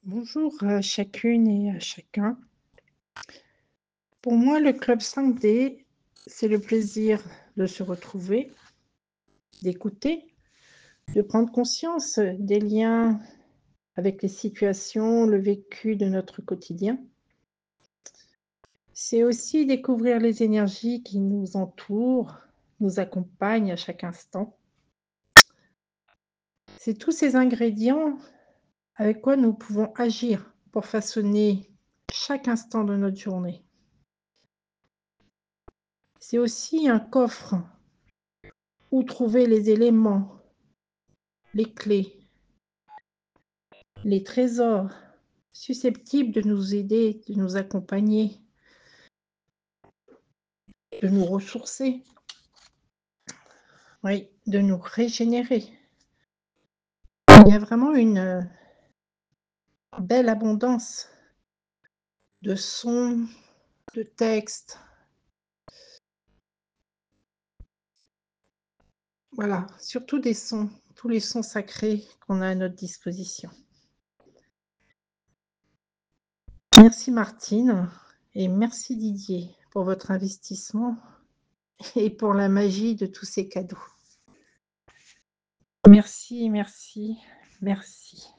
Bonjour à chacune et à chacun. Pour moi, le club 5D, c'est le plaisir de se retrouver, d'écouter, de prendre conscience des liens avec les situations, le vécu de notre quotidien. C'est aussi découvrir les énergies qui nous entourent, nous accompagnent à chaque instant. C'est tous ces ingrédients avec quoi nous pouvons agir pour façonner chaque instant de notre journée. C'est aussi un coffre où trouver les éléments, les clés, les trésors susceptibles de nous aider, de nous accompagner, de nous ressourcer, oui, de nous régénérer. Il y a vraiment une belle abondance de sons, de textes, voilà, surtout des sons, tous les sons sacrés qu'on a à notre disposition. Merci Martine et merci Didier pour votre investissement et pour la magie de tous ces cadeaux. Merci, merci, merci.